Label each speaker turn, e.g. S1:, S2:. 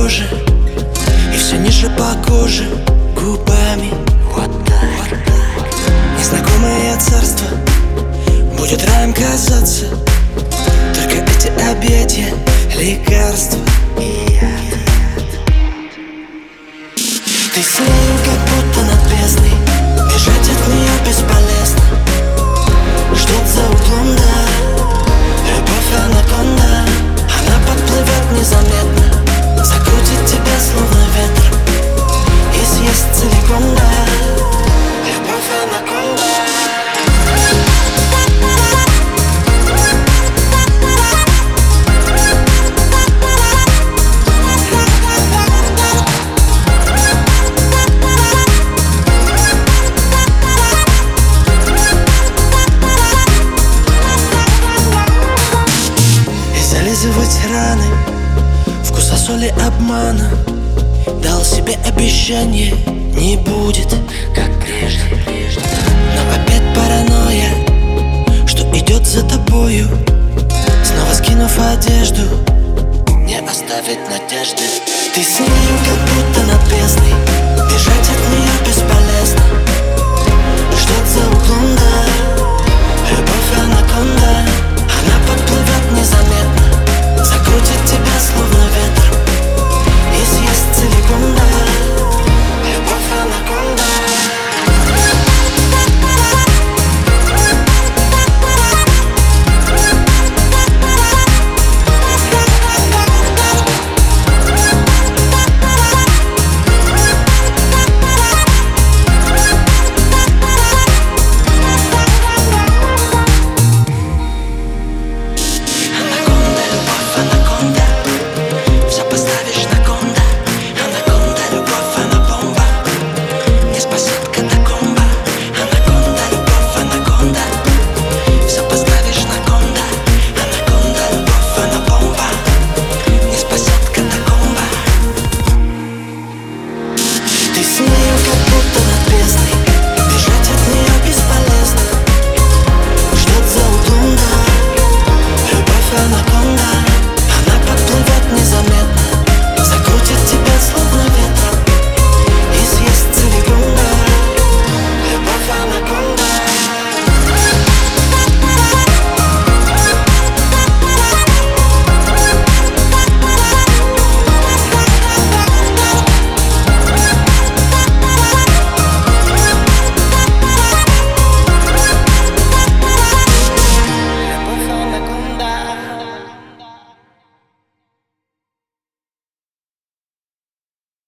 S1: дороже, и все ниже по коже губами. Вот так. Незнакомое царство будет раем казаться, только эти объятия лекарства. Ты сильнее, как будто над бездной, бежать от нее бесполезно. Ждет за углом, да, любовь анаконда. Она подплывет незаметно, закрутит тебя словно ветер и съест целиком, да. Любовь анаконда. Зализывать раны, вкуса соли обмана. Дал себе обещание, не будет как прежде. Но опять паранойя, что идет за тобою. Снова скинув одежду, не оставить надежды. Ты сильнее, как будто над бездной, бежать от нее бесполезно. Ждет за углом, да.